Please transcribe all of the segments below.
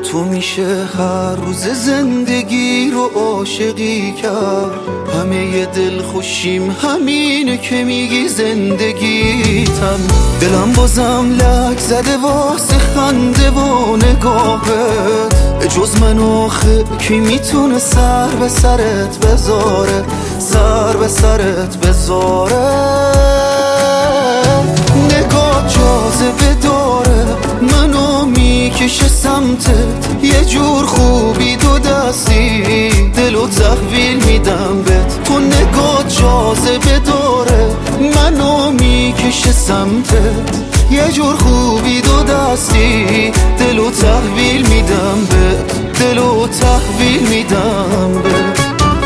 تو میشه هر روز زندگی رو عاشقی کرد. همه دل خوشیم همینه که میگی زندگیتم. دلم بازم لک زده واسه خنده و نگاهت. جز من آخه کی میتونه سر به سرت بذاره، سر به سرت بذاره. نگاه جاذبه داره، منو میکشه سمتت. یه جور خوبی دو دستی دلو تحویل میدم بهت. تو نگاه جاذبه داره، منو میکشه سمتت. یه جور خوبی دو دستی دلو تحویل میدم بهت، دلو تحویل میدم بهت.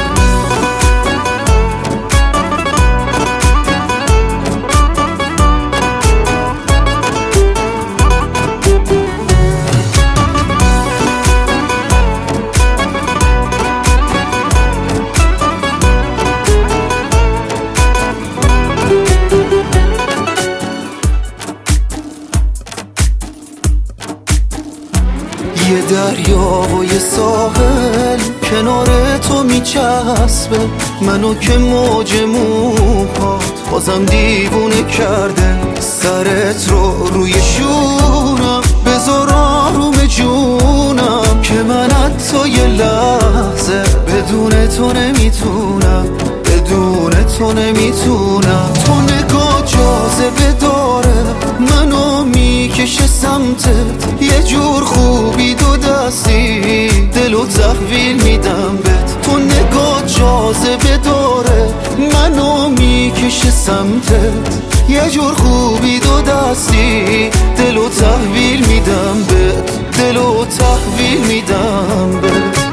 یه دریا و یه ساحل کنار تو میچسبه. منو که موج موهات بازم دیوونه کرده. سرت رو روی شونم بذار آروم جونم، که من حتی یه لحظه بدون تو نمیتونم، بدون تو نمیتونم. تو نگاه جاذبه داره، منو میکشه سمتت. یه جور خوبی دو دستی دلو تحویل میدم بهت. تو نگاه جاذبه داره، منو میکشه سمتت. یه جور خوبی دو دستی دلو تحویل میدم بهت، دلو تحویل میدم بهت.